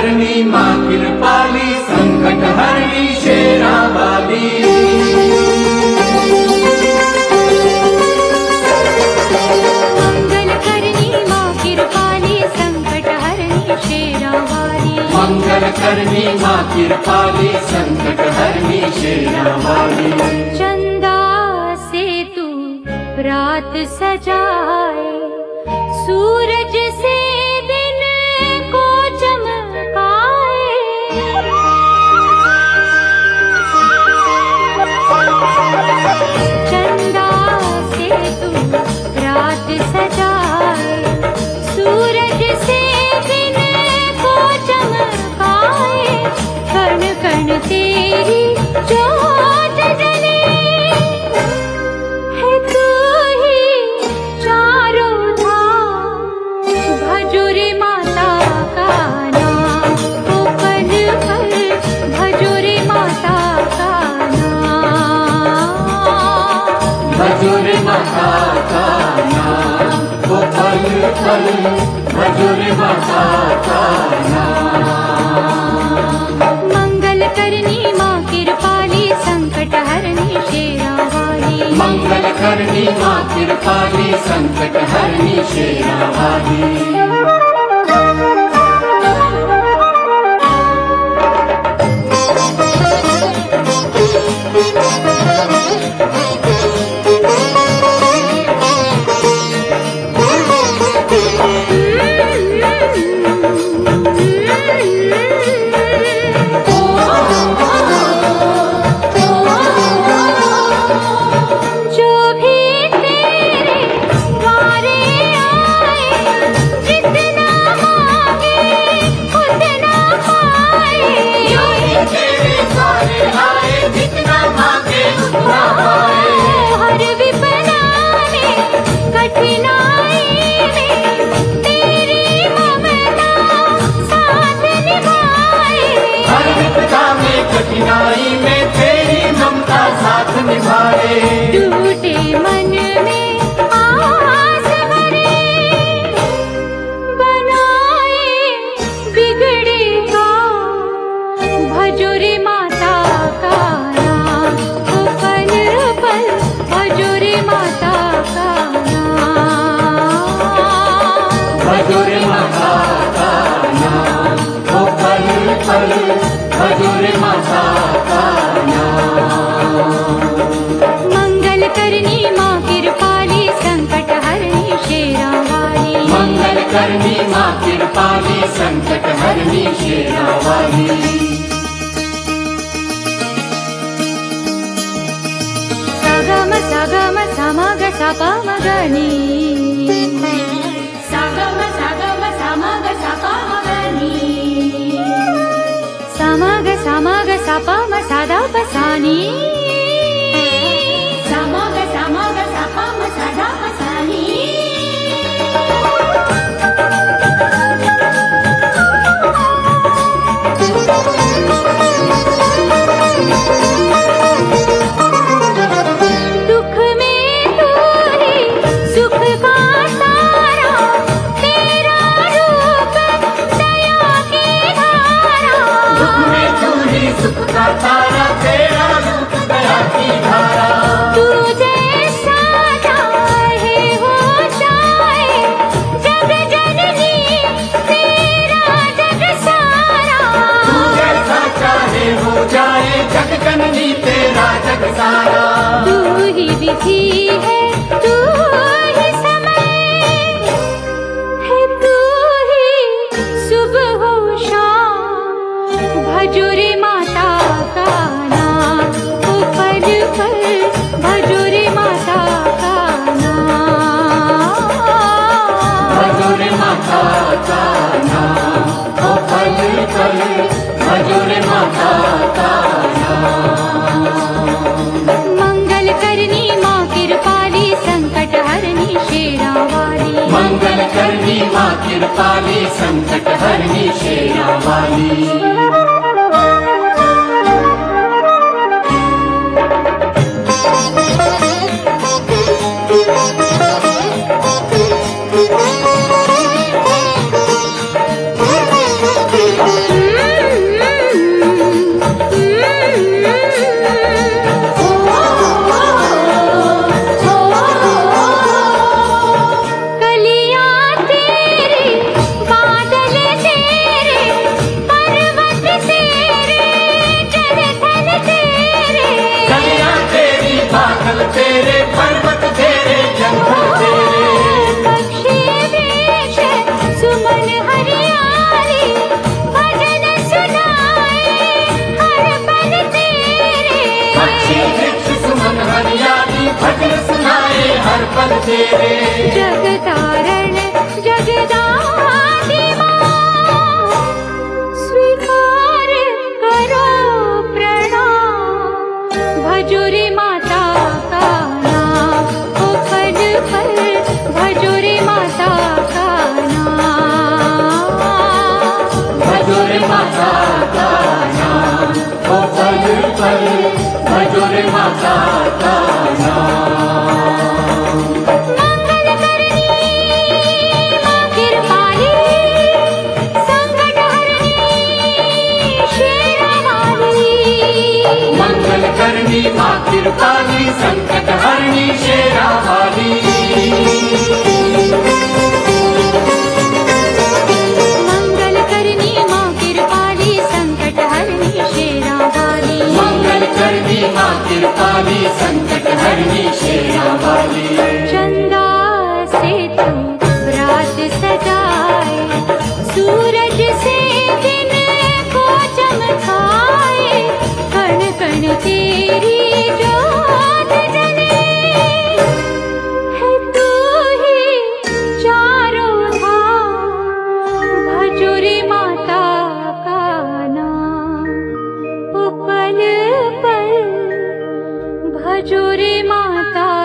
करनी माँ कृपाली, संकट हरनी शेरा वाली। मंगल करनी माँ कृपाली, संकट हरनी शेरा वाली। मंगल करनी माँ कृपाली, संकट हरनी शेरा वाली। चंदा से तू रात सजाए, सूरज से दिन को चमकाए। चंदा से तू रात सजाए, सूरज से दिन को चमकाए। कण कण तेरी जोत जले है, तू ही चारों धाम। भजो रे माता का नाम, ओ पल पल भजो रे माता का नाम। भजो रे माता का नाम, वो पल पल भजो रे माता का नाम। मंगल करनी माँ कृपाली, संकट हरनी शेरा वाली। मंगल करनी माँ कृपाली, संकट हरनी शेरा वाली। कठिनाई में तेरी ममता साथ निभाए। टूटे मन में आस भरे, बनाए बिगड़े का। भजो रे माता का नाम, ओ पल पल भजो रे माता का नाम। भजो रे माता का नाम, ओ पल पल भजो रे माता का नाम। मंगल करनी माँ कृपाली, संकट हरनी शेरा वाली। मंगल करनी माँ कृपाली, संकट हरनी शेरा वाली। सगम सगम समग सपमगनी, सगम सगम समग सपमगनी। समग समग सपम सदा पसानी, समग समग सपम सदा पसानी। दुख में तू ही सुख का तारा, तेरा रूप दया की धारा। दुख में तू ही सुख का तारा, तेरा रूप दया की धारा। तू जैसा चाहे हो जाए, जग जननी तेरा जग सारा। तू जैसा चाहे हो जाए, जग जननी तेरा जग सारा। तू ही विधि है, तू ही समय है, तू ही सुबह हो शाम। भजो रे माता का नाम, तेरे। जगतारण जगदादि मां, स्वीकार करो प्रणाम। भजो रे माता का नाम, ओ पल पल भजो रे माता का नाम। भजो रे माता का नाम, ओ पल पल भजो रे माता का नाम। मंगल करनी मां कृपाली, संकट हरनी शेरा वाली। मंगल करनी माँ कृपाली, संकट हरनी शेरा वाली। मंगल करनी मां कृपाली, संकट हरनी शेरा वाली। मंगल करनी माँ कृपाली, संकट हरनी शेरा वाली। चंदा से तू रात सजाए, सूरज से दिन को चमकाए। कण कण तेरी जोत जले, है तू ही चारों धाम। भजो रे माता का नाम, ओ पल पल भजो रे माता